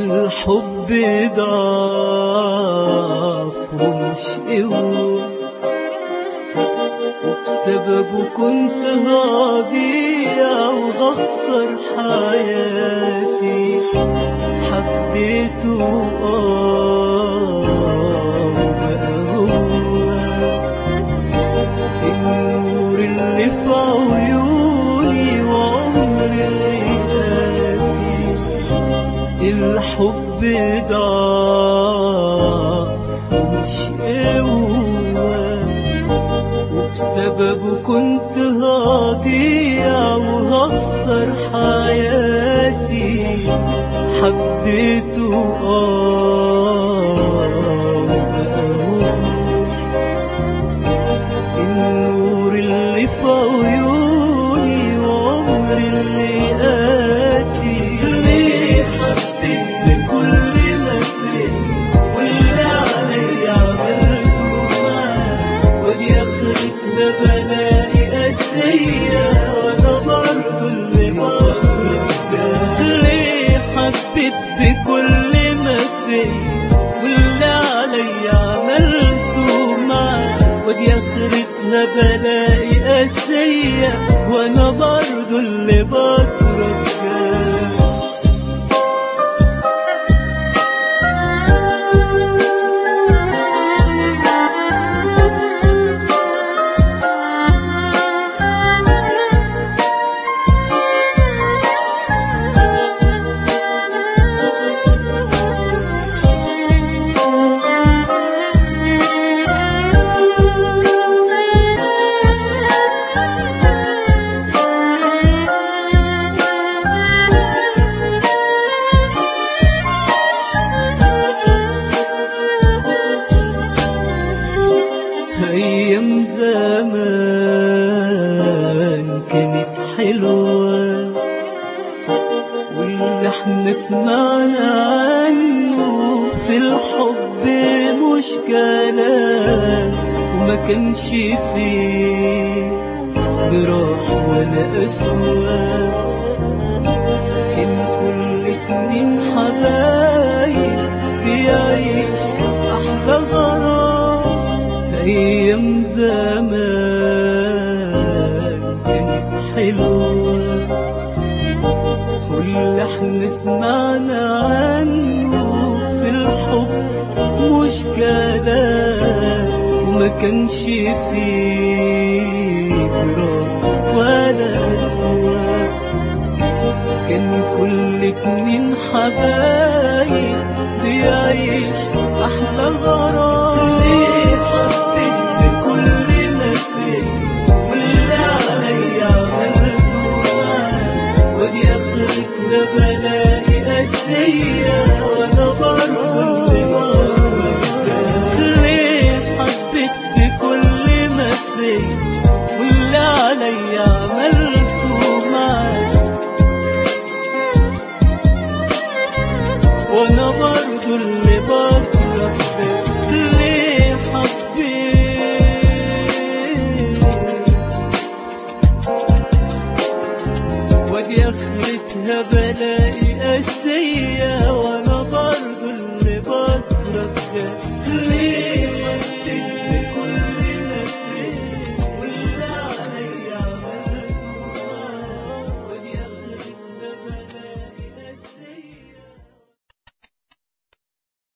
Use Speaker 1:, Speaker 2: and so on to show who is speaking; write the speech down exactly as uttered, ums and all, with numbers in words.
Speaker 1: الحب ضعف ومش قوة، وبسببه كنت هضيع وهخسر حياتي. حبيته اه وبقى هو النور اللي في عيوني وعمر اللي الحب ضاع ومش قوة، وبسببه كنت هضيع وهخسر حياتي. حبيته اه وبقى هو النور اللي في عيوني وعمر اللي آتي. ليه حبيت بكل ما فيه واللي عليا عملته معاه، ودي آخرتنا بلاقي قاسية وأنا برضه اللي بغلط. ليه حبيت بكل ما فيه واللي عليا عملته معاه، ودي آخرتنا بلاقي قاسية وأنا برضه اللي بضرب جاه. أيام زمان كانت حلوة، واللي احنا سمعنا عنه في الحب مش كلام، وما كانش فيه جراح ولا قسوة. كان كل اتنين حبايب بيعيشوا أحلى غرام. أيام زمان كانت حلوة، واللي احنا سمعنا عنه في الحب مش كلام، وما كانش فيه جراح ولا قسوة. كان كل اتنين حبايب بيعيشوا أحلى غرام. ليه حبيت بكل ما فيه واللي عليا عملته معاه، ودي آخرتنا بلاقي قاسية